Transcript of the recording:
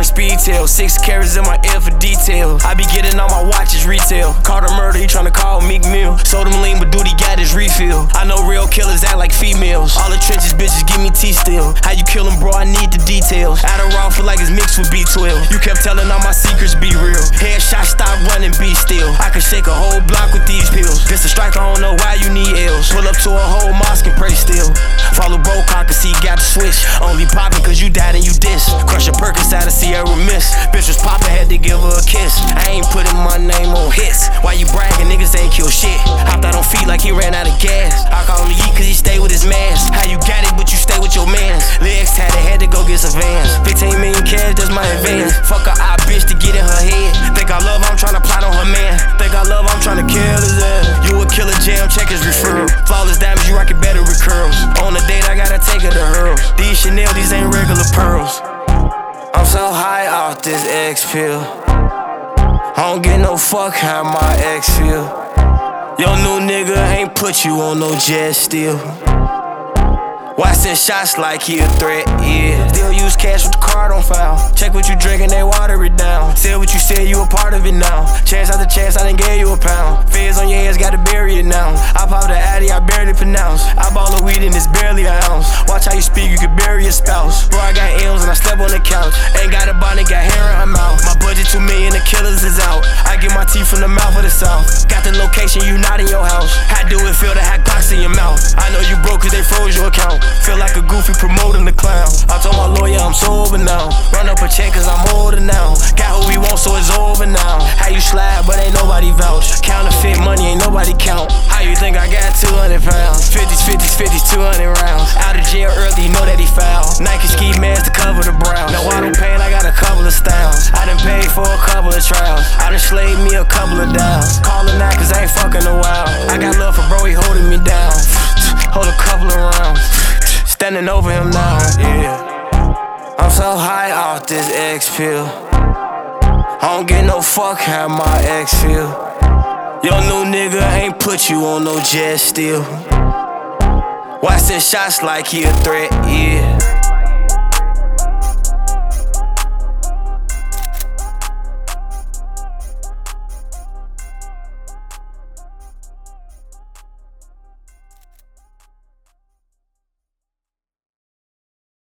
speed tail. 6 carats in my ear for detail. I be getting all my watches retail. Caught a murder, he tryna call Meek Mill. Sold him lean, but dude, he got his refill. I know real killers act like females. All the trenches, bitches, give me tea still. How you kill him, bro? I need the details. Adderall feel like it's mixed with B12. You kept telling all my secrets, be real. Headshot, stop running, be still. I could shake a whole block with these pills. Pistol strike, I don't know why you need L's. Pull up to a whole mosque and pray still. Follow Brocock and see he got the switch. Only poppin' cause you died and you diss. Crush a Perkins out of Sierra Miss. Bitch was poppin', had to give her a kiss. I ain't putting my name on hits. Why you bragging? Niggas ain't kill shit. Hopped out on feet like he ran out of gas. I call him Yeet cause he stay with his mans. How you got it but you stay with your mans? Legs tatted, had to go get some Vans. 15 million cash, that's my advance. Fuck a eye bitch to get in her head. Think I love her, I'm tryna plot on her man. Think I love her, I'm tryna kill his ass. You a killer jam, check his referral. Flawless diamonds, you rock it better with curls. On a date, I gotta take her to hurls. These Chanel, these ain't regular pearls. I'm so high off this X pill. I don't get no fuck how my ex feel. Your new nigga ain't put you on no jet still. Why send shots like he a threat, yeah. Still use cash with the card on file. Check what you drinkin', they water it down. Say what you said, you a part of it now. Chance after chance, I done gave you a pound. Feds on your ass, gotta bury it now. I pop the Addy, I barely pronounce. I ball the weed and it's barely an ounce. Watch how you speak, you could bury your spouse. Bro, I got M's and I slept on the couch. Ain't got a bonnet, got hair in her mouth. My budget $2 million, the killers is out. I get my teeth from the mouth of the south. Got the location, you not in your house. How do it feel to have Glocks in your mouth? I know you broke cause they froze your account. Feel like a goofy promoting the clown. I told my lawyer I'm sober now. Run up a check cause I'm older now. Got who we want so it's over now. How you slide but ain't nobody vouch. Counterfeit money ain't nobody count. How you think I got 200 pounds? 50s, 50s, 50s, 200 rounds. Out of jail early, you know that he foul. Nike ski mask to cover the brown. No auto paint, I got a couple of styles. I done paid for a couple of trials. I done slaved me a couple of downs. Callin' that cause I ain't fucking a while. I got love for bro, he holding me down. Hold a couple of rounds. Standing over him now, yeah. I'm so high off this X pill. I don't get no fuck how my ex feel. Your new nigga ain't put you on no jet still. Why send shots like he a threat, yeah.